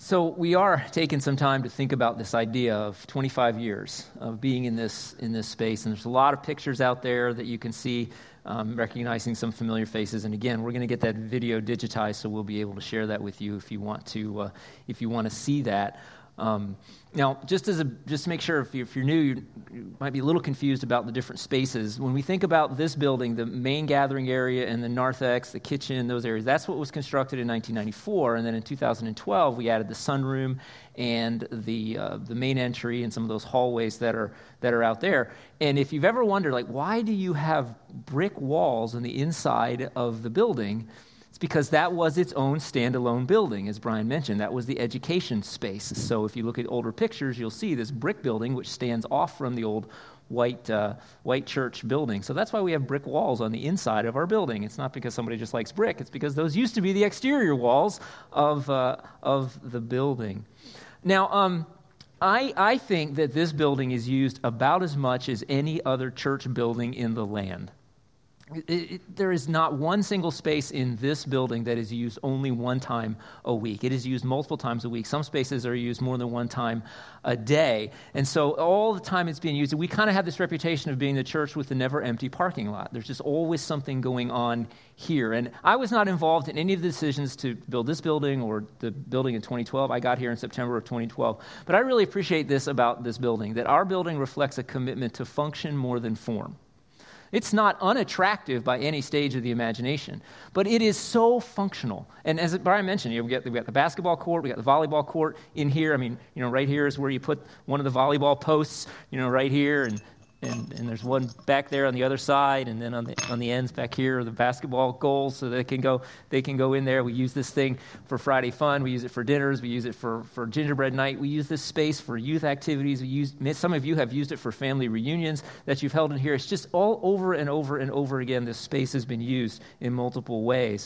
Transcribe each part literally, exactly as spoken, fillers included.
So we are taking some time to think about this idea of twenty-five years of being in this in this space. And there's a lot of pictures out there that you can see, um, recognizing some familiar faces. And again, we're going to get that video digitized, so we'll be able to share that with you if you want to uh, if you want to see that. Um, now, just as a just to make sure if, you, if you're new, you, you might be a little confused about the different spaces. When we think about this building, the main gathering area and the narthex, the kitchen, those areas, that's what was constructed in nineteen ninety-four. And then in two thousand twelve, we added the sunroom and the uh, the main entry and some of those hallways that are that are out there. And if you've ever wondered, like, why do you have brick walls on the inside of the building? It's because that was its own standalone building, as Brian mentioned. That was the education space. So if you look at older pictures, you'll see this brick building, which stands off from the old white uh, white church building. So that's why we have brick walls on the inside of our building. It's not because somebody just likes brick. It's because those used to be the exterior walls of uh, of the building. Now, um, I, I think that this building is used about as much as any other church building in the land. It, it, there is not one single space in this building that is used only one time a week. It is used multiple times a week. Some spaces are used more than one time a day. And so all the time it's being used, we kind of have this reputation of being the church with the never-empty parking lot. There's just always something going on here. And I was not involved in any of the decisions to build this building or the building in twenty twelve. I got here in September of twenty twelve. But I really appreciate this about this building, that our building reflects a commitment to function more than form. It's not unattractive by any stage of the imagination, but it is so functional. And as Brian mentioned, you know, we got, we got the basketball court, we got the volleyball court in here. I mean, you know, right here is where you put one of the volleyball posts, you know, right here, and and, and there's one back there on the other side, and then on the on the ends back here are the basketball goals, so they can go they can go in there. We use this thing for Friday fun. We use it for dinners. We use it for, for gingerbread night. We use this space for youth activities. We use some of you have used it for family reunions that you've held in here. It's just all over and over and over again. This space has been used in multiple ways.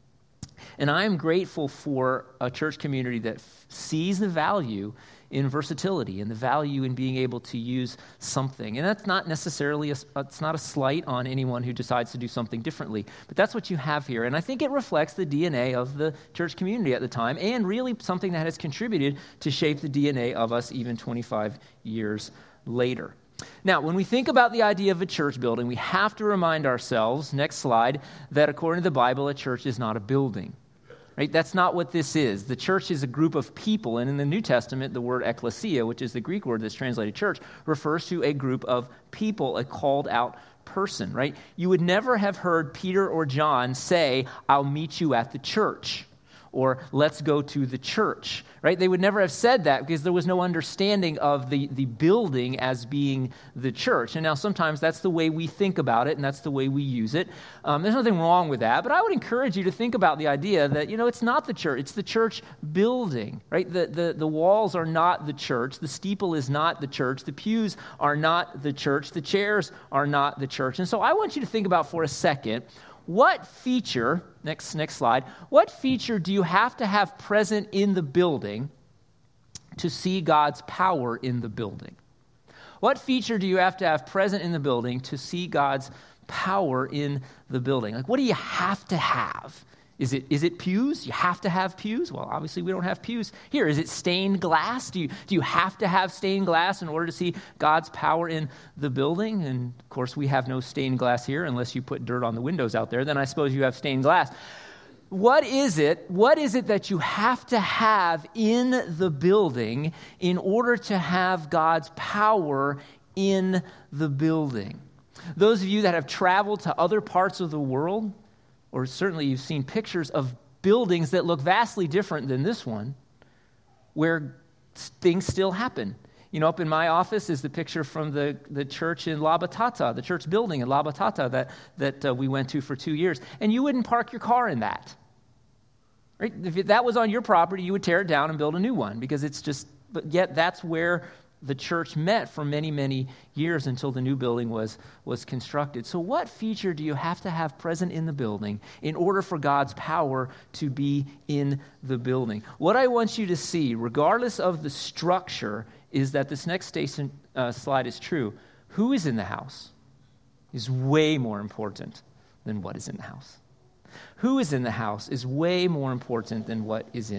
And I am grateful for a church community that f- sees the value in versatility and the value in being able to use something. And that's not necessarily, a, it's not a slight on anyone who decides to do something differently, but that's what you have here. And I think it reflects the D N A of the church community at the time, and really something that has contributed to shape the D N A of us even twenty-five years later. Now, when we think about the idea of a church building, we have to remind ourselves, next slide, that according to the Bible, a church is not a building. Right? That's not what this is. The church is a group of people, and in the New Testament, the word ekklesia, which is the Greek word that's translated church, refers to a group of people, a called-out person, right? You would never have heard Peter or John say, "I'll meet you at the church," or "let's go to the church," right? They would never have said that because there was no understanding of the, the building as being the church. And now sometimes that's the way we think about it, and that's the way we use it. Um, there's nothing wrong with that, but I would encourage you to think about the idea that, you know, it's not the church, it's the church building, right? The, the, the walls are not the church, the steeple is not the church, the pews are not the church, the chairs are not the church. And so I want you to think about for a second, what feature, next next slide, what feature do you have to have present in the building to see God's power in the building? What feature do you have to have present in the building to see God's power in the building? Like, what do you have to have? Is it is it pews? You have to have pews? Well, obviously we don't have pews here. Is it stained glass? Do you do you have to have stained glass in order to see God's power in the building? And of course we have no stained glass here unless you put dirt on the windows out there. Then I suppose you have stained glass. What is it? What is it that you have to have in the building in order to have God's power in the building? Those of you that have traveled to other parts of the world, or certainly you've seen pictures of buildings that look vastly different than this one, where things still happen. You know, up in my office is the picture from the, the church in La Batata, the church building in La Batata that, that uh, we went to for two years. And you wouldn't park your car in that. Right? If that was on your property, you would tear it down and build a new one, because it's just, but yet that's where the church met for many, many years until the new building was, was constructed. So what feature do you have to have present in the building in order for God's power to be in the building? What I want you to see, regardless of the structure, is that this next station, uh, slide is true. Who is in the house is way more important than what is in the house. Who is in the house is way more important than what is in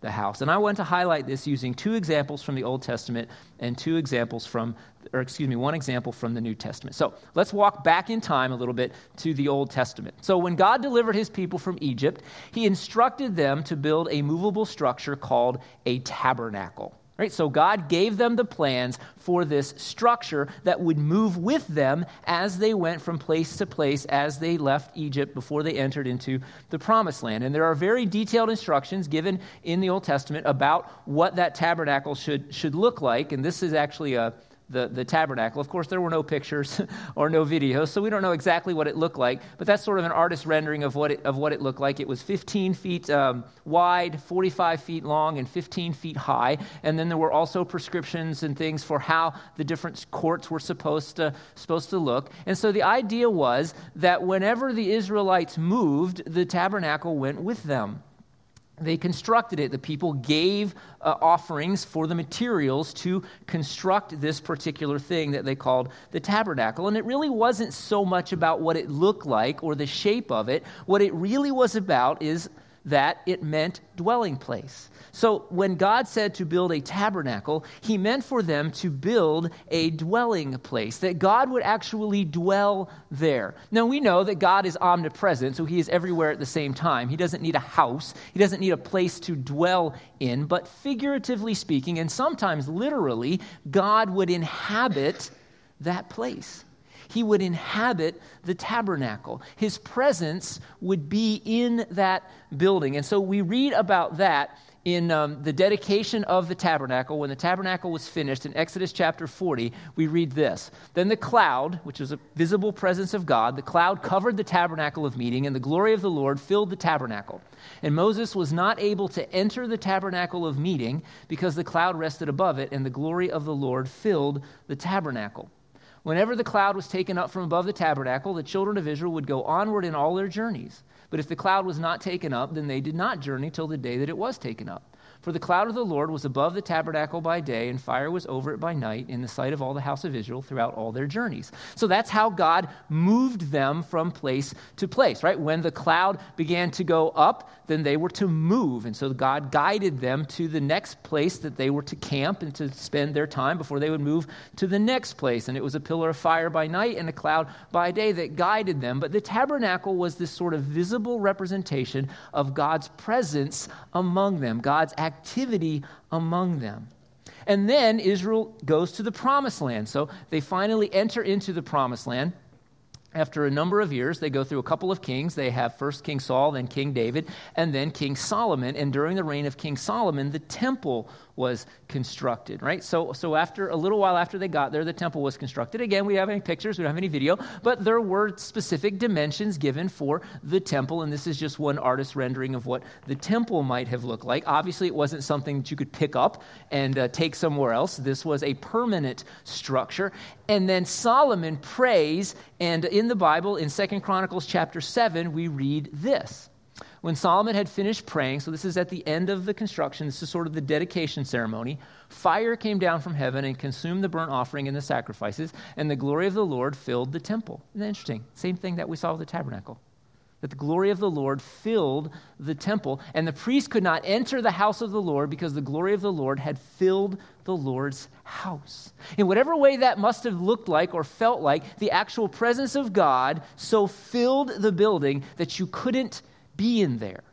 the house. And I want to highlight this using two examples from the Old Testament and two examples from, or excuse me, one example from the New Testament. So let's walk back in time a little bit to the Old Testament. So when God delivered his people from Egypt, he instructed them to build a movable structure called a tabernacle. Right? So God gave them the plans for this structure that would move with them as they went from place to place as they left Egypt before they entered into the Promised Land. And there are very detailed instructions given in the Old Testament about what that tabernacle should should look like. And this is actually a The, the tabernacle. Of course, there were no pictures or no videos, so we don't know exactly what it looked like, but that's sort of an artist's rendering of what it, of what it looked like. It was fifteen feet um, wide, forty-five feet long, and fifteen feet high, and then there were also prescriptions and things for how the different courts were supposed to, supposed to look. And so the idea was that whenever the Israelites moved, the tabernacle went with them. They constructed it. The people gave uh, offerings for the materials to construct this particular thing that they called the tabernacle. And it really wasn't so much about what it looked like or the shape of it. What it really was about is that it meant dwelling place. So when God said to build a tabernacle, he meant for them to build a dwelling place, that God would actually dwell there. Now we know that God is omnipresent, so he is everywhere at the same time. He doesn't need a house. He doesn't need a place to dwell in, but figuratively speaking, and sometimes literally, God would inhabit that place. He would inhabit the tabernacle. His presence would be in that building. And so we read about that in um, the dedication of the tabernacle. When the tabernacle was finished in Exodus chapter forty, we read this. Then the cloud, which was a visible presence of God, the cloud covered the tabernacle of meeting, and the glory of the Lord filled the tabernacle. And Moses was not able to enter the tabernacle of meeting because the cloud rested above it, and the glory of the Lord filled the tabernacle. Whenever the cloud was taken up from above the tabernacle, the children of Israel would go onward in all their journeys. But if the cloud was not taken up, then they did not journey till the day that it was taken up. For the cloud of the Lord was above the tabernacle by day, and fire was over it by night, in the sight of all the house of Israel throughout all their journeys. So that's how God moved them from place to place, right? When the cloud began to go up, then they were to move. And so God guided them to the next place that they were to camp and to spend their time before they would move to the next place. And it was a pillar of fire by night and a cloud by day that guided them. But the tabernacle was this sort of visible representation of God's presence among them, God's activity among them. And then Israel goes to the Promised Land. So they finally enter into the Promised Land. After a number of years, they go through a couple of kings. They have first King Saul, then King David, and then King Solomon. And during the reign of King Solomon, the temple was constructed, right? So so after a little while after they got there, the temple was constructed. Again, we don't have any pictures, we don't have any video, but there were specific dimensions given for the temple, and this is just one artist's rendering of what the temple might have looked like. Obviously, it wasn't something that you could pick up and uh, take somewhere else. This was a permanent structure. And then Solomon prays, and in the Bible, in Second Chronicles chapter seven, we read this. When Solomon had finished praying, so this is at the end of the construction, this is sort of the dedication ceremony, fire came down from heaven and consumed the burnt offering and the sacrifices, and the glory of the Lord filled the temple. Isn't that interesting? Same thing that we saw with the tabernacle. That the glory of the Lord filled the temple, and the priest could not enter the house of the Lord because the glory of the Lord had filled the Lord's house. In whatever way that must have looked like or felt like, the actual presence of God so filled the building that you couldn't be in there.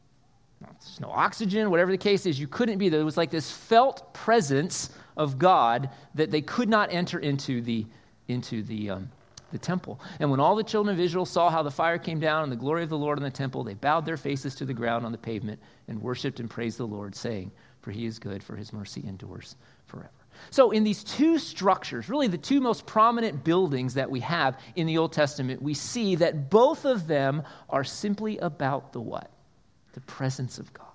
There's no oxygen, whatever the case is, you couldn't be there. It was like this felt presence of God that they could not enter into the into the um, the temple. And when all the children of Israel saw how the fire came down and the glory of the Lord in the temple, they bowed their faces to the ground on the pavement and worshipped and praised the Lord, saying, "For he is good, for his mercy endures forever." So in these two structures, really the two most prominent buildings that we have in the Old Testament, we see that both of them are simply about the what? The presence of God.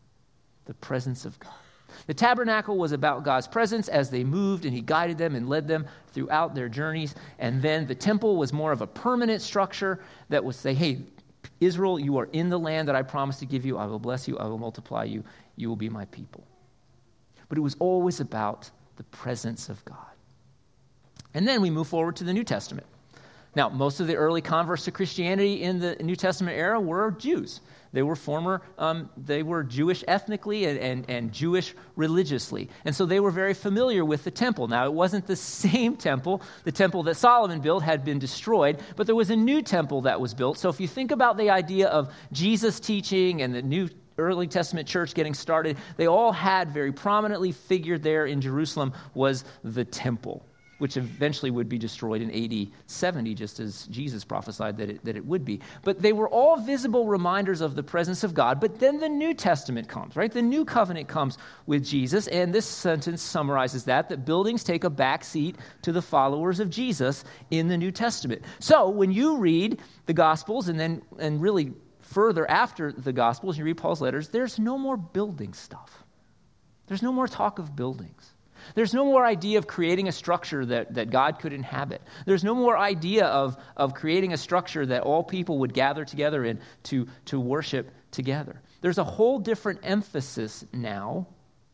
The presence of God. The tabernacle was about God's presence as they moved, and he guided them and led them throughout their journeys. And then the temple was more of a permanent structure that would say, hey, Israel, you are in the land that I promised to give you. I will bless you. I will multiply you. You will be my people. But it was always about the presence of God. And then we move forward to the New Testament. Now, most of the early converts to Christianity in the New Testament era were Jews. They were former, um, they were Jewish ethnically and, and, and Jewish religiously. And so they were very familiar with the temple. Now, it wasn't the same temple. The temple that Solomon built had been destroyed, but there was a new temple that was built. So if you think about the idea of Jesus teaching and the New early Testament church getting started, they all had very prominently figured there in Jerusalem was the temple, which eventually would be destroyed in A D seventy, just as Jesus prophesied that it, that it would be. But they were all visible reminders of the presence of God. But then the New Testament comes, right? The New Covenant comes with Jesus, and this sentence summarizes that, that buildings take a back seat to the followers of Jesus in the New Testament. So when you read the Gospels, and then and really further after the Gospels, you read Paul's letters, there's no more building stuff. There's no more talk of buildings. There's no more idea of creating a structure that, that God could inhabit. There's no more idea of, of creating a structure that all people would gather together in to, to worship together. There's a whole different emphasis now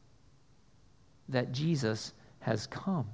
that Jesus has come.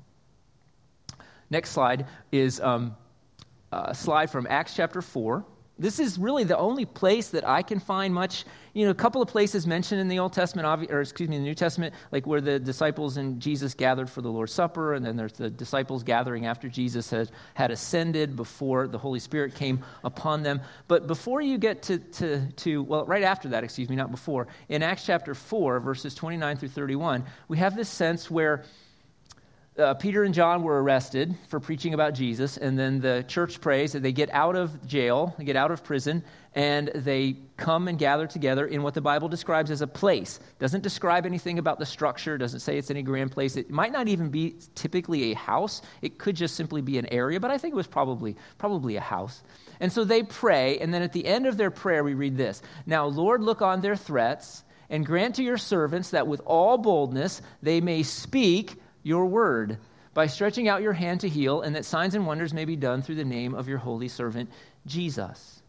Next slide is um, a slide from Acts chapter four. This is really the only place that I can find much, you know, a couple of places mentioned in the Old Testament, or excuse me, in the New Testament, like where the disciples and Jesus gathered for the Lord's Supper, and then there's the disciples gathering after Jesus had, had ascended before the Holy Spirit came upon them. But before you get to, to, to, well, right after that, excuse me, not before, in Acts chapter four, verses twenty-nine through thirty-one, we have this sense where Uh, Peter and John were arrested for preaching about Jesus, and then the church prays that they get out of jail, they get out of prison, and they come and gather together in what the Bible describes as a place. Doesn't describe anything about the structure, doesn't say it's any grand place. It might not even be typically a house. It could just simply be an area, but I think it was probably, probably a house. And so they pray, and then at the end of their prayer, we read this: "Now, Lord, look on their threats, and grant to your servants that with all boldness they may speak your word by stretching out your hand to heal, and that signs and wonders may be done through the name of your holy servant, Jesus."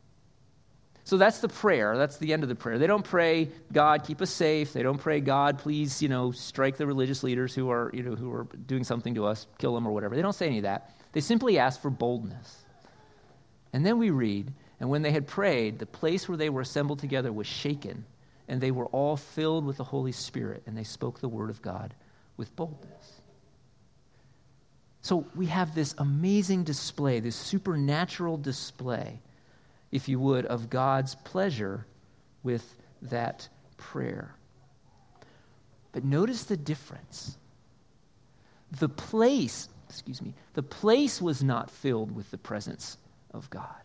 So that's the prayer. That's the end of the prayer. They don't pray, "God, keep us safe." They don't pray, "God, please, you know, strike the religious leaders who are, you know, who are doing something to us, kill them," or whatever. They don't say any of that. They simply ask for boldness. And then we read, "And when they had prayed, the place where they were assembled together was shaken, and they were all filled with the Holy Spirit, and they spoke the word of God with boldness." So we have this amazing display, this supernatural display, if you would, of God's pleasure with that prayer. But notice the difference. The place, excuse me, the place was not filled with the presence of God.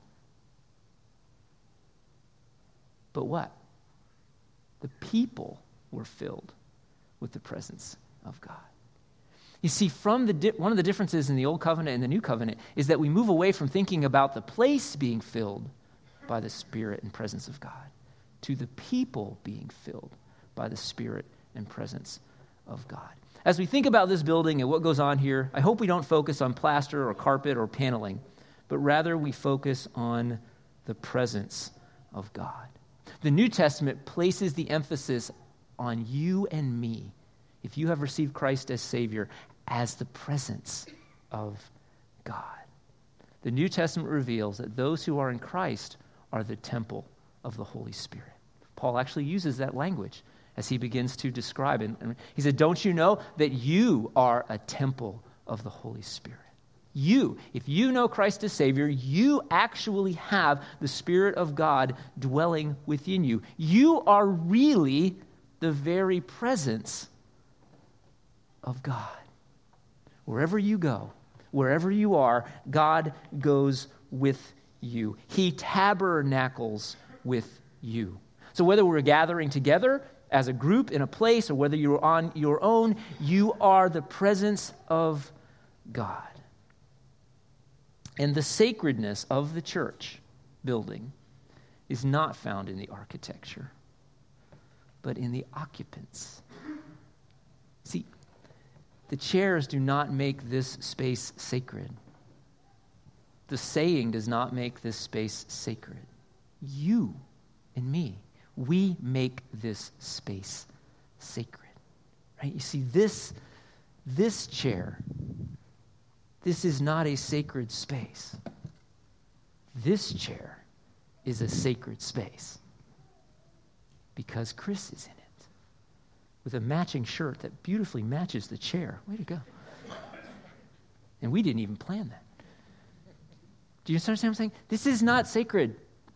But what? The people were filled with the presence of God. You see, from the di- one of the differences in the Old Covenant and the New Covenant is that we move away from thinking about the place being filled by the Spirit and presence of God to the people being filled by the Spirit and presence of God. As we think about this building and what goes on here, I hope we don't focus on plaster or carpet or paneling, but rather we focus on the presence of God. The New Testament places the emphasis on you and me, if you have received Christ as Savior, as the presence of God. The New Testament reveals that those who are in Christ are the temple of the Holy Spirit. Paul actually uses that language as he begins to describe it. He said, "Don't you know that you are a temple of the Holy Spirit?" You, if you know Christ as Savior, you actually have the Spirit of God dwelling within you. You are really the very presence of God. Wherever you go, wherever you are, God goes with you. He tabernacles with you. So whether we're gathering together as a group in a place or whether you're on your own, you are the presence of God. And the sacredness of the church building is not found in the architecture, but in the occupants. See, the chairs do not make this space sacred. The saying does not make this space sacred. You and me, we make this space sacred. Right? You see, this, this chair, this is not a sacred space. This chair is a sacred space because Chris is in it with a matching shirt that beautifully matches the chair. Way to go. And we didn't even plan that. Do you understand what I'm saying? This is not sacred.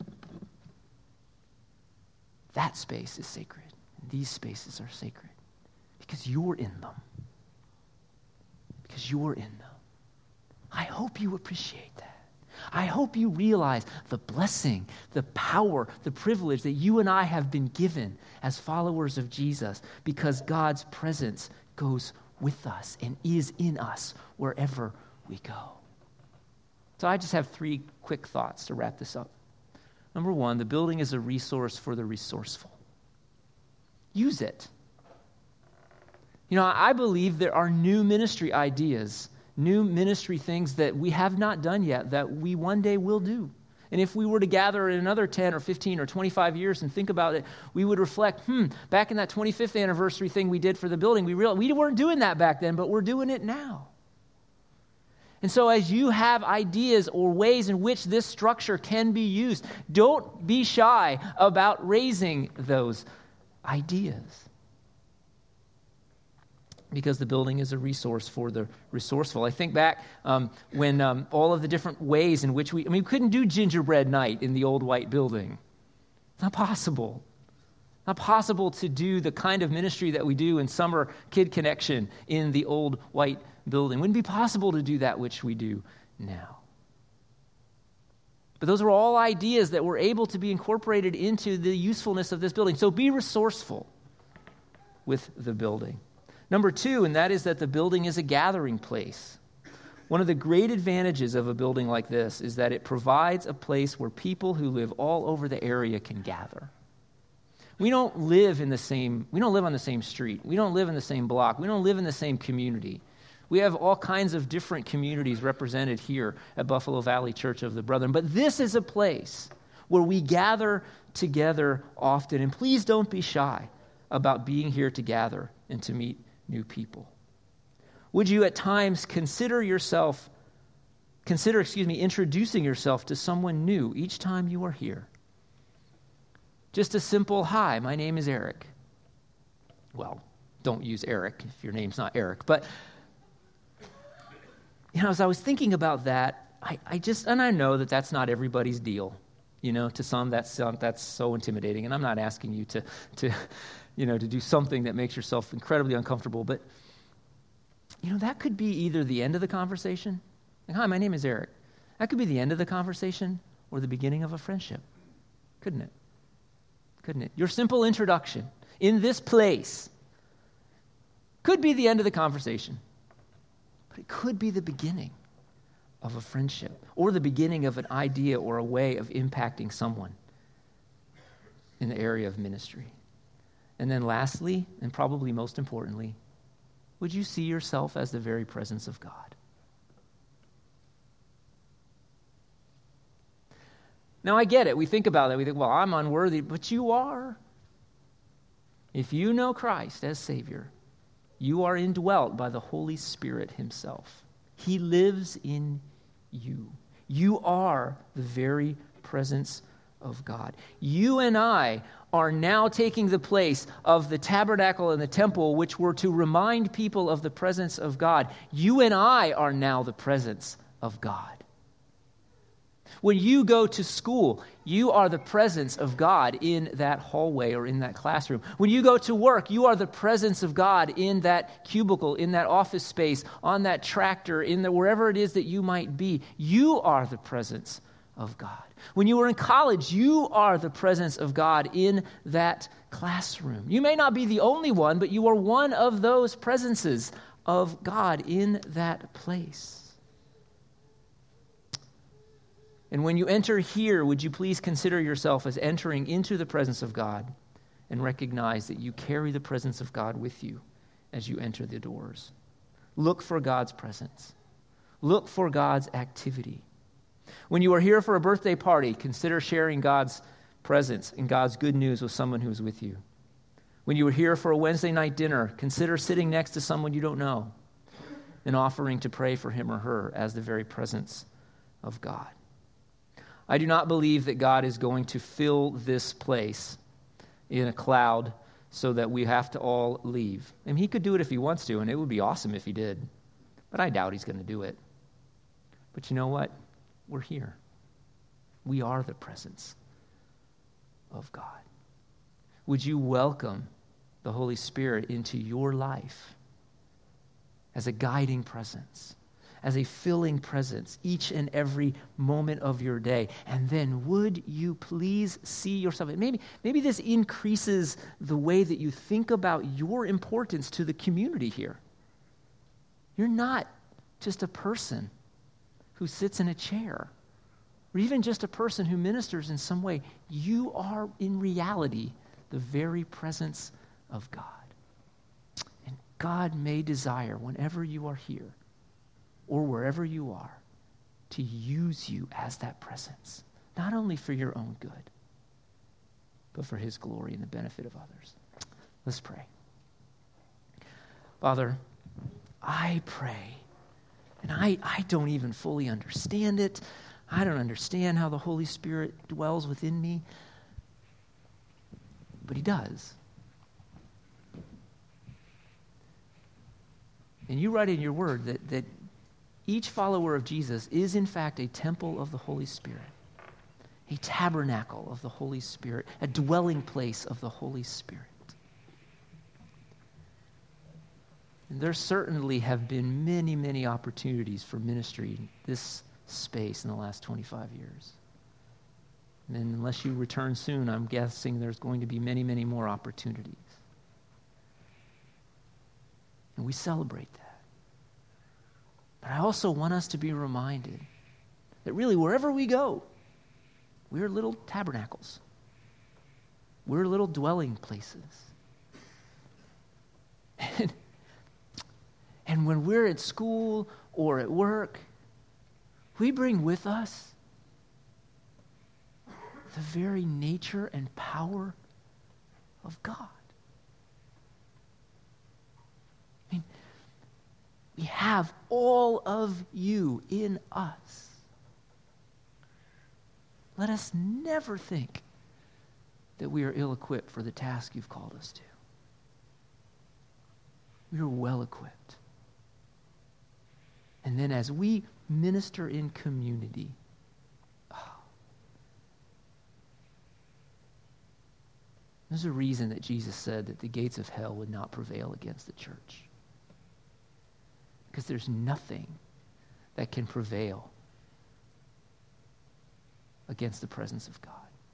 That space is sacred. These spaces are sacred because you're in them. Because you're in them. I hope you appreciate that. I hope you realize the blessing, the power, the privilege that you and I have been given as followers of Jesus because God's presence goes with us and is in us wherever we go. So I just have three quick thoughts to wrap this up. Number one, the building is a resource for the resourceful. Use it. You know, I believe there are new ministry ideas, new ministry things that we have not done yet that we one day will do. And if we were to gather in another ten or fifteen or twenty-five years and think about it, we would reflect, hmm, back in that twenty-fifth anniversary thing we did for the building, we realized we weren't doing that back then, but we're doing it now. And so as you have ideas or ways in which this structure can be used, don't be shy about raising those ideas. Because the building is a resource for the resourceful. I think back um, when um, all of the different ways in which we, I mean, we couldn't do gingerbread night in the old white building. It's not possible. Not possible to do the kind of ministry that we do in Summer Kid Connection in the old white building. Wouldn't be possible to do that which we do now. But those are all ideas that were able to be incorporated into the usefulness of this building. So be resourceful with the building. Number two, and that is that the building is a gathering place. One of the great advantages of a building like this is that it provides a place where people who live all over the area can gather. We don't live in the same, we don't live on the same street. We don't live in the same block. We don't live in the same community. We have all kinds of different communities represented here at Buffalo Valley Church of the Brethren. But this is a place where we gather together often. And please don't be shy about being here to gather and to meet new people. Would you at times consider yourself, consider, excuse me, introducing yourself to someone new each time you are here? Just a simple, hi, my name is Eric. Well, don't use Eric if your name's not Eric. But, you know, as I was thinking about that, I, I just, and I know that that's not everybody's deal. You know, to some, that's um, that's so intimidating. And I'm not asking you to, to, you know, to do something that makes yourself incredibly uncomfortable. But, you know, that could be either the end of the conversation. Like, hi, my name is Eric. That could be the end of the conversation or the beginning of a friendship. Couldn't it? Couldn't it? Your simple introduction in this place could be the end of the conversation, but it could be the beginning of a friendship or the beginning of an idea or a way of impacting someone in the area of ministry. And then lastly, and probably most importantly, would you see yourself as the very presence of God? Now, I get it. We think about it. We think, well, I'm unworthy, but you are. If you know Christ as Savior, you are indwelt by the Holy Spirit himself. He lives in you. You are the very presence of God. You and I are now taking the place of the tabernacle and the temple, which were to remind people of the presence of God. You and I are now the presence of God. When you go to school, you are the presence of God in that hallway or in that classroom. When you go to work, you are the presence of God in that cubicle, in that office space, on that tractor, in the wherever it is that you might be. You are the presence of God. When you were in college, you are the presence of God in that classroom. You may not be the only one, but you are one of those presences of God in that place. And when you enter here, would you please consider yourself as entering into the presence of God and recognize that you carry the presence of God with you as you enter the doors. Look for God's presence. Look for God's activity. When you are here for a birthday party, consider sharing God's presence and God's good news with someone who is with you. When you are here for a Wednesday night dinner, consider sitting next to someone you don't know and offering to pray for him or her as the very presence of God. I do not believe that God is going to fill this place in a cloud so that we have to all leave. I mean, he could do it if he wants to, and it would be awesome if he did. But I doubt he's going to do it. But you know what? We're here. We are the presence of God. Would you welcome the Holy Spirit into your life as a guiding presence, as a filling presence each and every moment of your day? And then would you please see yourself? Maybe, maybe this increases the way that you think about your importance to the community here. You're not just a person who sits in a chair, or even just a person who ministers in some way. You are in reality the very presence of God. And God may desire, whenever you are here or wherever you are, to use you as that presence, not only for your own good, but for his glory and the benefit of others. Let's pray. Father, I pray, and I, I don't even fully understand it. I don't understand how the Holy Spirit dwells within me, but he does. And you write in your word that, that each follower of Jesus is in fact a temple of the Holy Spirit, a tabernacle of the Holy Spirit, a dwelling place of the Holy Spirit. And there certainly have been many, many opportunities for ministry in this space in the last twenty-five years. And unless you return soon, I'm guessing there's going to be many, many more opportunities. And we celebrate that. But I also want us to be reminded that really wherever we go, we're little tabernacles. We're little dwelling places. And, and when we're at school or at work, we bring with us the very nature and power of God. I mean, we have all of you in us. Let us never think that we are ill-equipped for the task you've called us to. We are well-equipped. And then as we minister in community, there's a reason that Jesus said that the gates of hell would not prevail against the church. Because there's nothing that can prevail against the presence of God.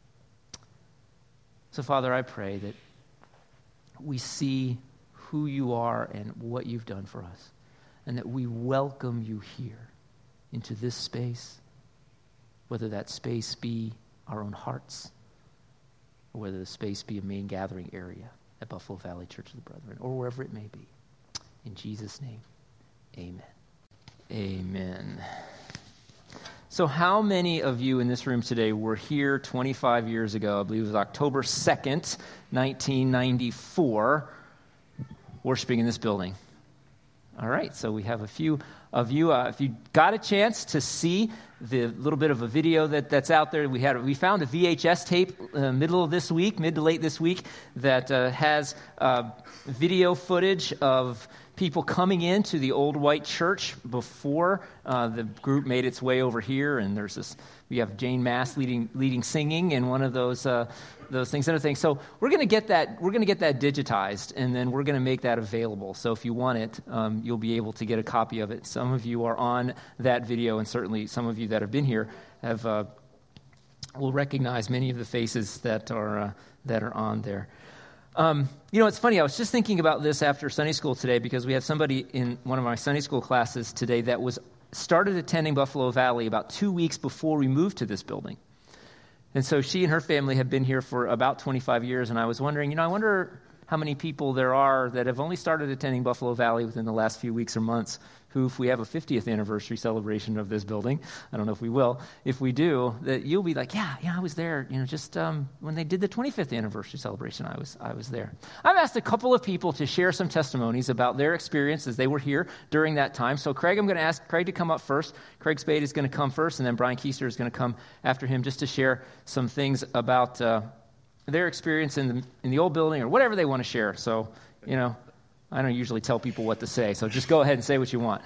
So, Father, I pray that we see who you are and what you've done for us, and that we welcome you here into this space, whether that space be our own hearts, or whether the space be a main gathering area at Buffalo Valley Church of the Brethren, or wherever it may be. In Jesus' name, amen. Amen. So how many of you in this room today were here twenty-five years ago? I believe it was October second, nineteen ninety-four, worshiping in this building. All right, so we have a few of you. Uh, if you got a chance to see the little bit of a video that, that's out there, we had we found a V H S tape uh, middle of this week, mid to late this week, that uh, has uh, video footage of people coming into the old white church before uh, the group made its way over here. And there's this, we have Jane Mass leading leading singing in one of those uh, those things and other things. So we're going to get that we're going to get that digitized, and then we're going to make that available. So if you want it, um, you'll be able to get a copy of it. Some of you are on that video, and certainly some of you that have been here have uh, will recognize many of the faces that are uh, that are on there. Um, you know, it's funny, I was just thinking about this after Sunday school today, because we have somebody in one of my Sunday school classes today that was started attending Buffalo Valley about two weeks before we moved to this building. And so she and her family have been here for about twenty-five years, and I was wondering, you know, I wonder how many people there are that have only started attending Buffalo Valley within the last few weeks or months, who, if we have a fiftieth anniversary celebration of this building, I don't know if we will, if we do, that you'll be like, yeah, yeah, I was there, you know, just um, when they did the twenty-fifth anniversary celebration, I was I was there. I've asked a couple of people to share some testimonies about their experience as they were here during that time. So Craig, I'm going to ask Craig to come up first. Craig Spade is going to come first, and then Brian Keister is going to come after him just to share some things about uh, their experience in the in the old building or whatever they want to share. So, you know, I don't usually tell people what to say, so just go ahead and say what you want.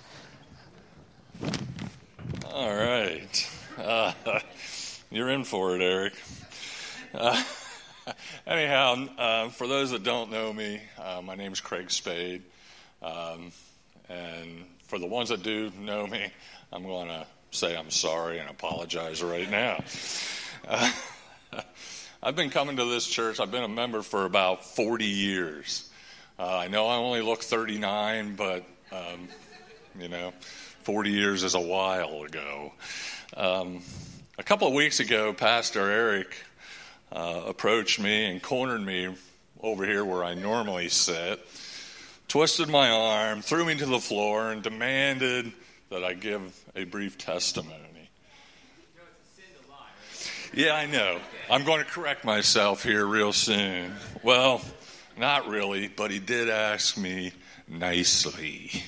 All right. Uh, you're in for it, Eric. Uh, anyhow, uh, for those that don't know me, uh, my name is Craig Spade. Um, and for the ones that do know me, I'm going to say I'm sorry and apologize right now. Uh, I've been coming to this church. I've been a member for about forty years. Uh, I know I only look thirty-nine, but, um, you know, forty years is a while ago. Um, a couple of weeks ago, Pastor Eric uh, approached me and cornered me over here where I normally sit, twisted my arm, threw me to the floor, and demanded that I give a brief testimony. You know, it's a sin to lie, right? Yeah, I know. I'm going to correct myself here real soon. Well, not really, but he did ask me nicely.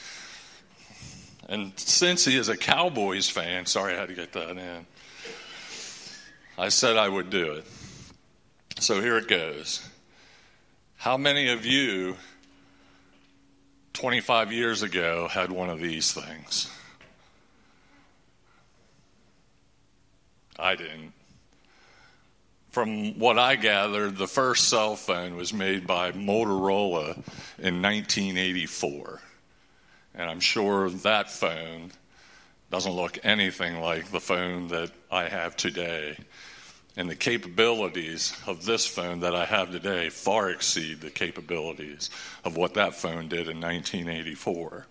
And since he is a Cowboys fan, sorry I had to get that in, I said I would do it. So here it goes. How many of you twenty-five years ago had one of these things? I didn't. From what I gathered, the first cell phone was made by Motorola in nineteen eighty-four. And I'm sure that phone doesn't look anything like the phone that I have today. And the capabilities of this phone that I have today far exceed the capabilities of what that phone did in nineteen eighty-four.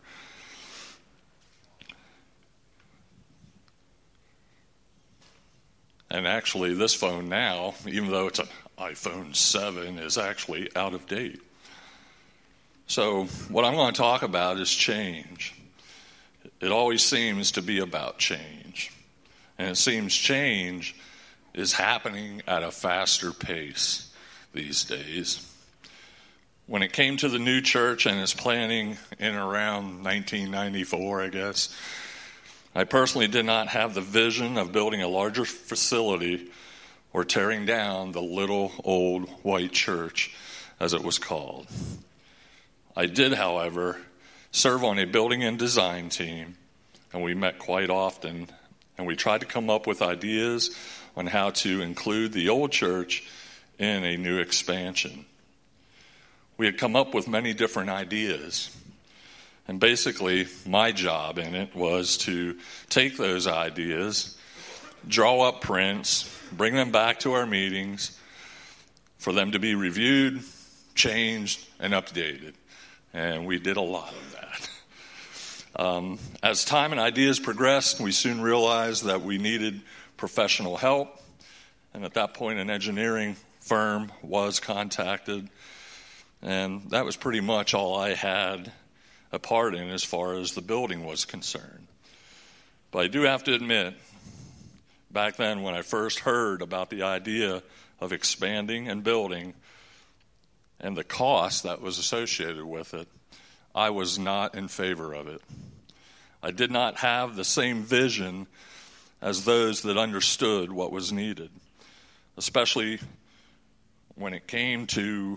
And actually, this phone now, even though it's an iPhone seven, is actually out of date. So what I'm going to talk about is change. It always seems to be about change. And it seems change is happening at a faster pace these days. When it came to the new church and its planning in around nineteen ninety-four, I guess, I personally did not have the vision of building a larger facility or tearing down the little old white church, as it was called. I did, however, serve on a building and design team, and we met quite often, and we tried to come up with ideas on how to include the old church in a new expansion. We had come up with many different ideas, and basically my job in it was to take those ideas, draw up prints, bring them back to our meetings, for them to be reviewed, changed, and updated. And we did a lot of that. Um, as time and ideas progressed, we soon realized that we needed professional help. And at that point, an engineering firm was contacted. And that was pretty much all I had a part in as far as the building was concerned. But I do have to admit, back then when I first heard about the idea of expanding and building and the cost that was associated with it, I was not in favor of it. I did not have the same vision as those that understood what was needed, especially when it came to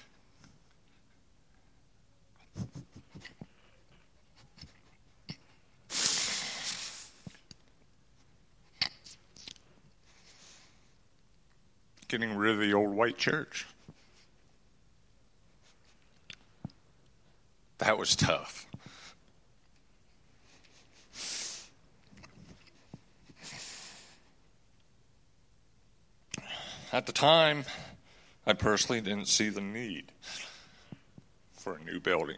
getting rid of the old white church. That was tough. At the time, I personally didn't see the need for a new building.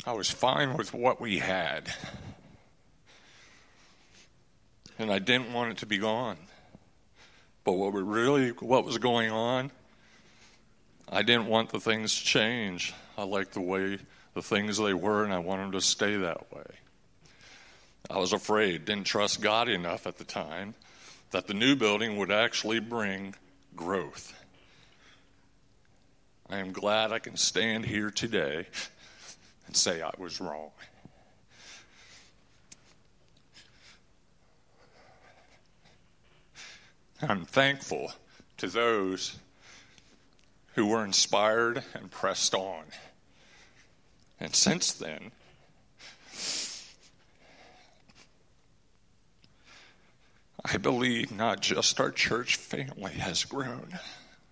I was fine with what we had. And I didn't want it to be gone. But what were really, what was going on, I didn't want the things to change. I liked the way the things they were, and I wanted them to stay that way. I was afraid, didn't trust God enough at the time, that the new building would actually bring growth. I am glad I can stand here today and say I was wrong. I'm thankful to those who were inspired and pressed on. And since then, I believe not just our church family has grown,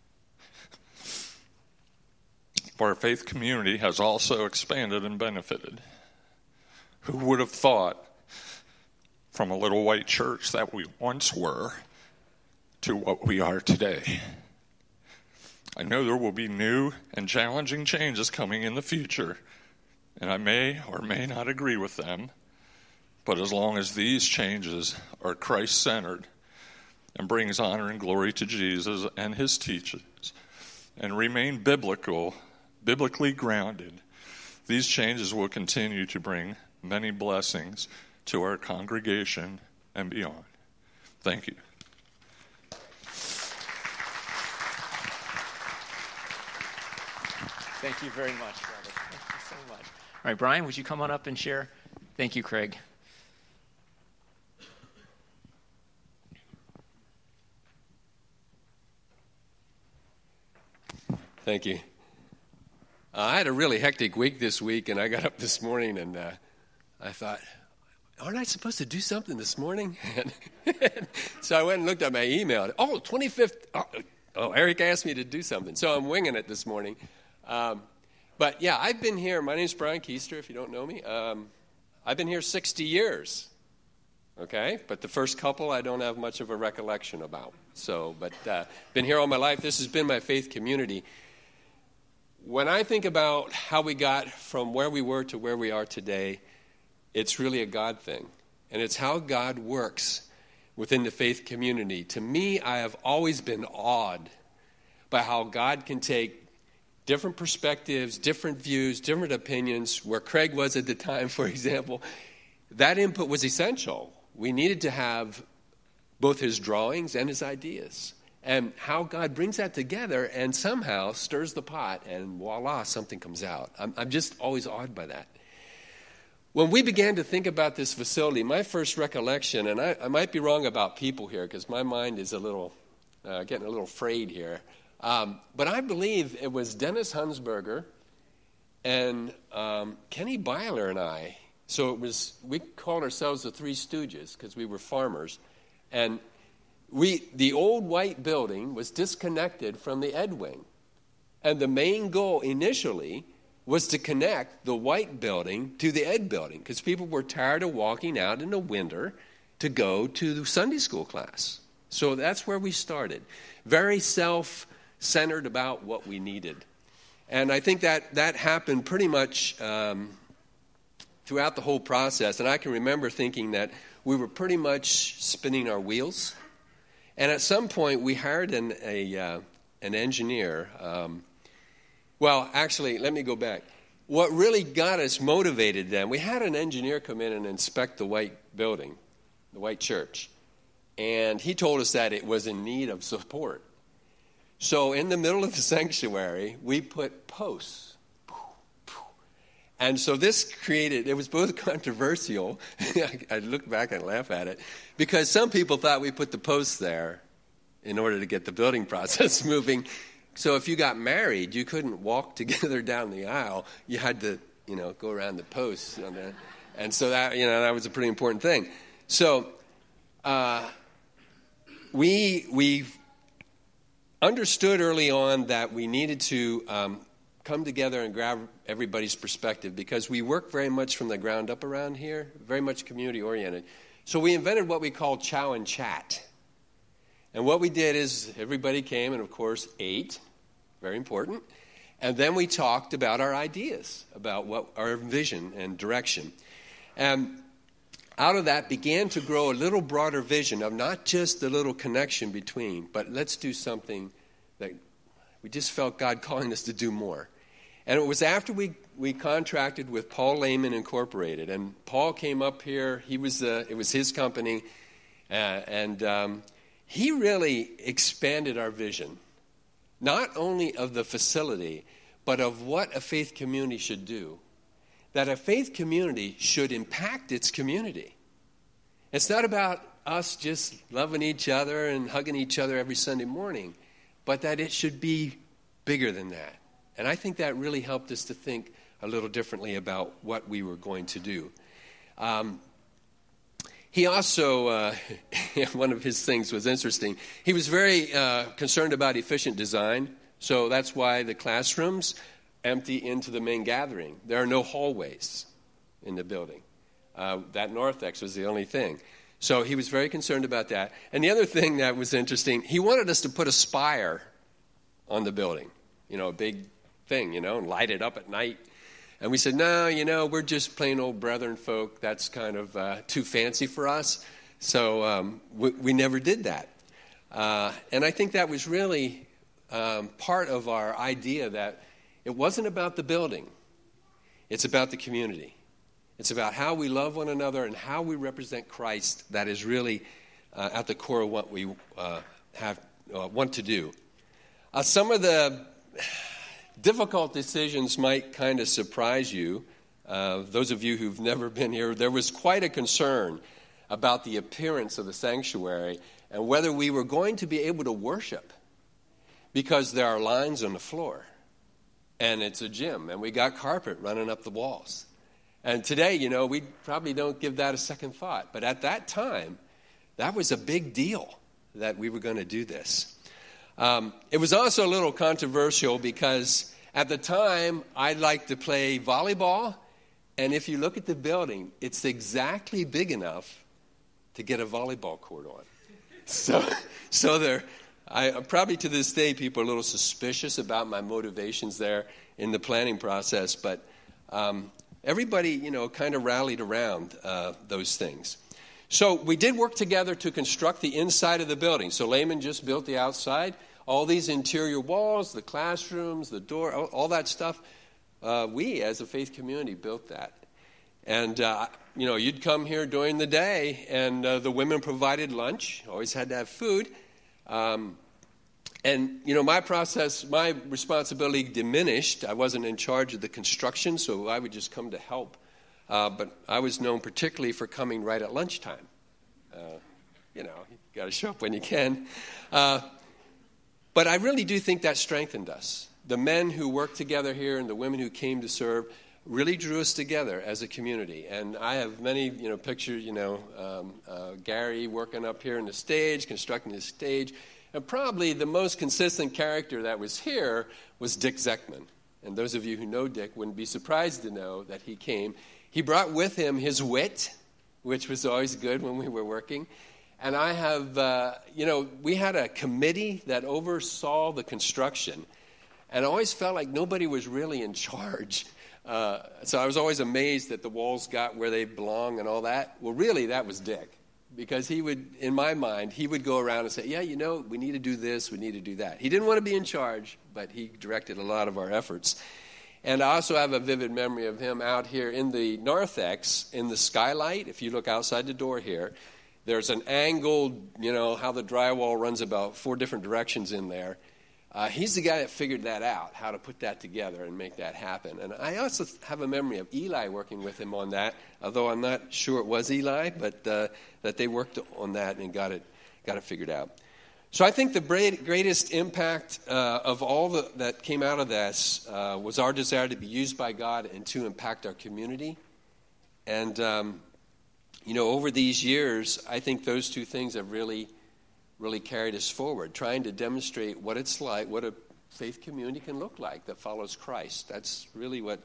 but our faith community has also expanded and benefited. Who would have thought from a little white church that we once were to what we are today? I know there will be new and challenging changes coming in the future, and I may or may not agree with them, but as long as these changes are Christ-centered and brings honor and glory to Jesus and his teachings and remain biblical, biblically grounded, these changes will continue to bring many blessings to our congregation and beyond. Thank you. Thank you very much, brother. Thank you so much. All right, Brian, would you come on up and share? Thank you, Craig. Thank you. Uh, I had a really hectic week this week, and I got up this morning, and uh, I thought, aren't I supposed to do something this morning? And so I went and looked at my email. Oh, twenty-fifth. Oh, oh, Eric asked me to do something. So I'm winging it this morning. Um, but, yeah, I've been here. My name's Brian Keister, if you don't know me. Um, I've been here sixty years, okay? But the first couple I don't have much of a recollection about. So, but uh, been here all my life. This has been my faith community. When I think about how we got from where we were to where we are today, it's really a God thing. And it's how God works within the faith community. To me, I have always been awed by how God can take different perspectives, different views, different opinions. Where Craig was at the time, for example, that input was essential. We needed to have both his drawings and his ideas. And how God brings that together and somehow stirs the pot, and voila, something comes out. I'm, I'm just always awed by that. When we began to think about this facility, my first recollection, and I, I might be wrong about people here because my mind is a little, uh, getting a little frayed here, um, but I believe it was Dennis Hunsberger and um, Kenny Byler and I. So it was, we called ourselves the Three Stooges because we were farmers, and We, the old white building was disconnected from the Ed Wing. And the main goal initially was to connect the white building to the Ed building because people were tired of walking out in the winter to go to the Sunday school class. So that's where we started. Very self-centered about what we needed. And I think that that happened pretty much um, throughout the whole process. And I can remember thinking that we were pretty much spinning our wheels. And at some point, we hired an a uh, an engineer. Um, well, actually, let me go back. What really got us motivated then, we had an engineer come in and inspect the white building, the white church. And he told us that it was in need of support. So in the middle of the sanctuary, we put posts. And so this created, it was both controversial, I look back and laugh at it, because some people thought we put the posts there in order to get the building process moving. So if you got married, you couldn't walk together down the aisle. You had to, you know, go around the posts. You know, and so that, you know, that was a pretty important thing. So uh, we we understood early on that we needed to um, come together and grab everybody's perspective because we work very much from the ground up around here, very much community-oriented. So we invented what we call chow and chat. And what we did is everybody came and, of course, ate, very important, And then we talked about our ideas, about what our vision and direction. And out of that began to grow a little broader vision of not just the little connection between, but let's do something that we just felt God calling us to do more. And it was after we, we contracted with Paul Lehman Incorporated. And Paul came up here. He was uh, it was his company. Uh, and um, he really expanded our vision, not only of the facility, but of what a faith community should do. That a faith community should impact its community. It's not about us just loving each other and hugging each other every Sunday morning, but that it should be bigger than that. And I think that really helped us to think a little differently about what we were going to do. Um, he also, uh, one of his things was interesting. He was very uh, concerned about efficient design, so that's why the classrooms empty into the main gathering. There are no hallways in the building. Uh, that Northex was the only thing. So he was very concerned about that. And the other thing that was interesting, he wanted us to put a spire on the building, you know, a big thing, you know, and light it up at night. And we said, no, you know, we're just plain old brethren folk. That's kind of uh, too fancy for us. So um, we, we never did that. Uh, and I think that was really um, part of our idea that it wasn't about the building. It's about the community. It's about how we love one another and how we represent Christ. That is really uh, at the core of what we uh, have uh, want to do. Uh, some of the difficult decisions might kind of surprise you. Uh, those of you who've never been here, there was quite a concern about the appearance of the sanctuary and whether we were going to be able to worship because there are lines on the floor and it's a gym and we got carpet running up the walls. And today, you know, we probably don't give that a second thought. But at that time, that was a big deal that we were going to do this. Um, it was also a little controversial because at the time, I'd like to play volleyball. And if you look at the building, it's exactly big enough to get a volleyball court on. So, so there, I probably to this day, people are a little suspicious about my motivations there in the planning process. But um, everybody, you know, kind of rallied around uh, those things. So we did work together to construct the inside of the building. So Lehman just built the outside. All these interior walls, the classrooms, the door, all, all that stuff, uh, we as a faith community built that. And, uh, you know, you'd come here during the day, and uh, the women provided lunch. Always had to have food. Um, and, you know, my process, my responsibility diminished. I wasn't in charge of the construction, so I would just come to help. Uh, but I was known particularly for coming right at lunchtime. Uh, you know, you got to show up when you can. Uh, but I really do think that strengthened us. The men who worked together here and the women who came to serve really drew us together as a community. And I have many, you know, pictures, you know, um, uh, Gary working up here on the stage, constructing the stage. And probably the most consistent character that was here was Dick Zeckman. And those of you who know Dick wouldn't be surprised to know that he came. He brought with him his wit, which was always good when we were working. And I have, uh, you know, we had a committee that oversaw the construction. And I always felt like nobody was really in charge. Uh, so I was always amazed that the walls got where they belong and all that. Well, really, that was Dick. Because he would, in my mind, he would go around and say, yeah, you know, we need to do this, we need to do that. He didn't want to be in charge, but he directed a lot of our efforts. And I also have a vivid memory of him out here in the Narthex, in the skylight. If you look outside the door here, there's an angled, you know, how the drywall runs about four different directions in there. Uh, he's the guy that figured that out, how to put that together and make that happen. And I also have a memory of Eli working with him on that, although I'm not sure it was Eli, but uh, that they worked on that and got it got it figured out. So I think the greatest impact uh, of all the, that came out of this uh, was our desire to be used by God and to impact our community. And, um, you know, over these years, I think those two things have really, really carried us forward, trying to demonstrate what it's like, what a faith community can look like that follows Christ. That's really what,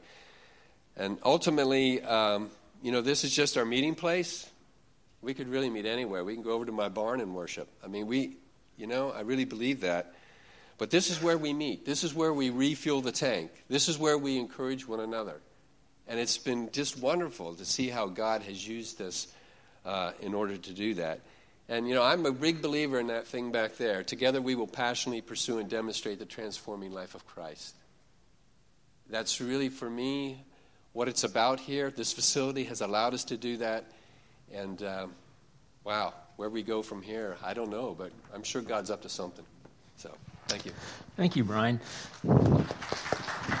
and ultimately, um, you know, this is just our meeting place. We could really meet anywhere. We can go over to my barn and worship. I mean, we... You know, I really believe that. But this is where we meet. This is where we refuel the tank. This is where we encourage one another. And it's been just wonderful to see how God has used this uh, in order to do that. And, you know, I'm a big believer in that thing back there. Together we will passionately pursue and demonstrate the transforming life of Christ. That's really, for me, what it's about here. This facility has allowed us to do that. And, um, wow, where we go from here, I don't know, but I'm sure God's up to something. So, thank you. Thank you, Brian.